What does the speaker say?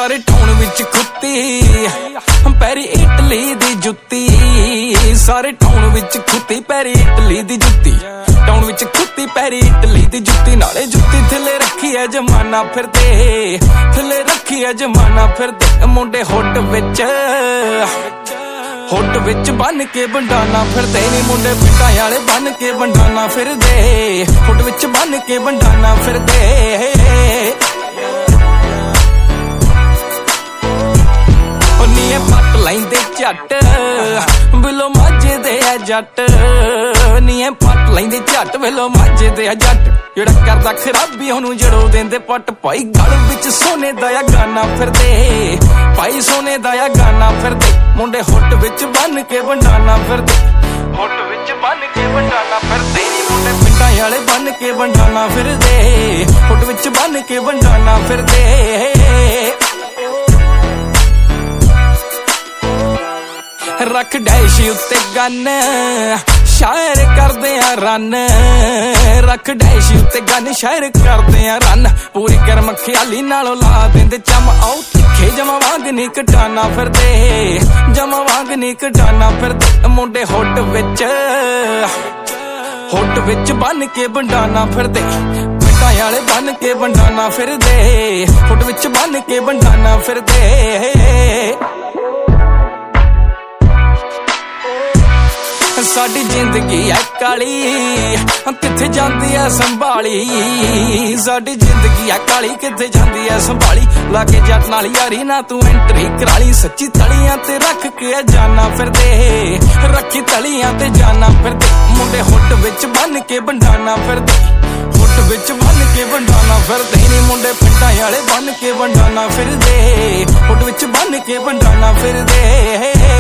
सारे टाउन विच खुत्ती पैरी इटली दी जुत्ती, सारे टाउन विच खुत्ती पैरी इटली दी जुत्ती, टाउन विच खुत्ती पैरी इटली दी जुत्ती, नाले जुत्ती थले रखी है जमाना फिरदे, थले रखी है जमाना फिरदे, मुंडे हुड विच बन के बंडाना फिरदे नी, मुंडे पिंडां वाले बन के बंडाना फिरदे, हुड विच बन के बंडाना फिरदे। नीए पट लैंदे झट बिलो माझे दे जट, नीए पट लैंदे झट बिलो माझे दे जट, जेड़ा करदा खराबी ओनू जड़ो देंदे पट, भाई गल विच सोने दा गाना फिरदे, भाई सोने दा गाना फिरदे, मुंडे हुट विच बन के बंडाना फिरदे, हुट विच बन के बंडाना फिरदे, मुंडे पिंडां वाले बन के बंडाना फिरदे, हुट विच बन के बंडाना फिरदे। रख डैश उत्ते गन शायर करदे आ रन, रख डैश उत्ते गन शायर करदे आ रन, पूरी गर्म ख्याली नालों ला देंदे चम, आओ तिखे जमा वांग नी कटाना फिरदे, जमा वांग नी कटाना फिरदे, मुंडे हुड विच बन के बंडाना फिरदे, पिंडां वाले बन के बंडाना फिरदे, हुड विच बन के बंडाना फिरदे। साडी जिंदगी है काली किथे जांदी है संभाली, साडी जिंदगी है काली किथे जांदी है संभाली, लागे जट नाल यारी ना तू एंट्री कराली, सच्ची तलियां ते रख के जाना फिरदे, रखी तलियां ते जाना फिरदे, मुंडे हुड विच बन के बंडाना फिरदे, हुड विच बन के बंडाना फिरदे नी, मुंडे पिंडां वाले बन के बंडाना फिरदे, हुड विच बन के बंडाना फिरदे।